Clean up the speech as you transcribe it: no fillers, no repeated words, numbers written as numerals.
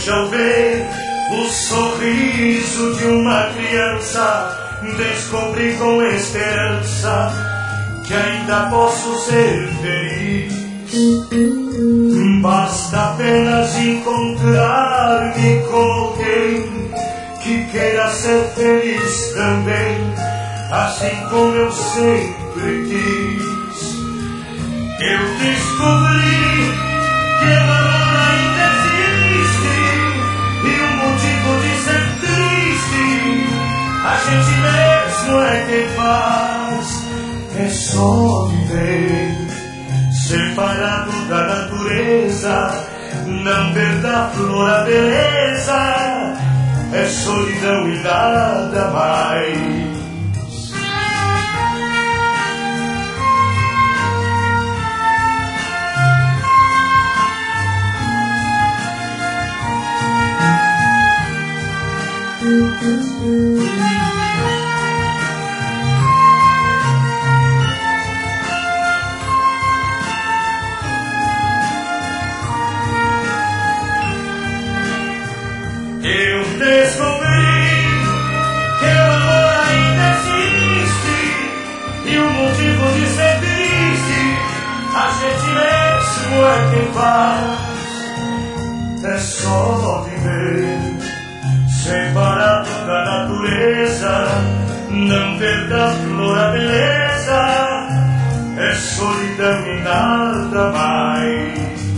hoje ao ver o sorriso de uma criança, descobri com esperança que ainda posso ser feliz. Basta apenas encontrar-me com alguém que queira ser feliz também, assim como eu sempre quis. Eu descobri que o amor ainda existe e o motivo de ser triste a gente mesmo é quem faz. É só viver separado da natureza, não ver da flor a beleza, é solidão e nada mais. Eu descobri que o amor ainda existe e o motivo de ser triste a gente mesmo é quem faz. É só viver separado da natureza, não ver da flor a beleza, é solidão e nada mais.